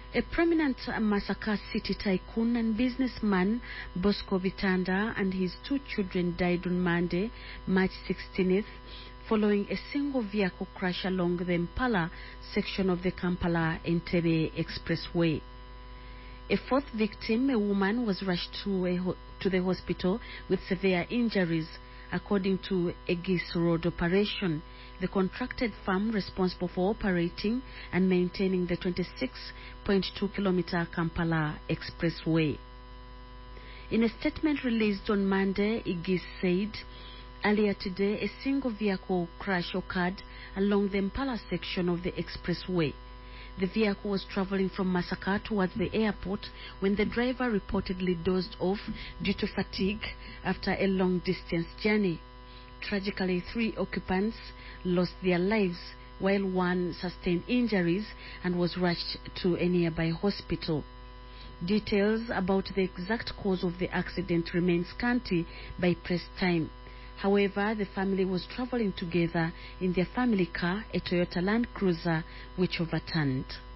A prominent Masaka city tycoon and businessman, Bosco Bitanda, and his two children died on Monday, March 16th, following a single vehicle crash along the Impala section of the Kampala-Entebbe Expressway. A fourth victim, a woman, was rushed to the hospital with severe injuries, according to Egis Road Operation, the contracted firm responsible for operating and maintaining the 26.2-kilometer Kampala Expressway. In a statement released on Monday, Egis said, earlier today, a single vehicle crash occurred along the Impala section of the expressway. The vehicle was traveling from Masaka towards the airport when the driver reportedly dozed off due to fatigue after a long-distance journey. Tragically, 3 occupants lost their lives, while one sustained injuries and was rushed to a nearby hospital. Details about the exact cause of the accident remain scanty by press time. However, the family was traveling together in their family car, a Toyota Land Cruiser, which overturned.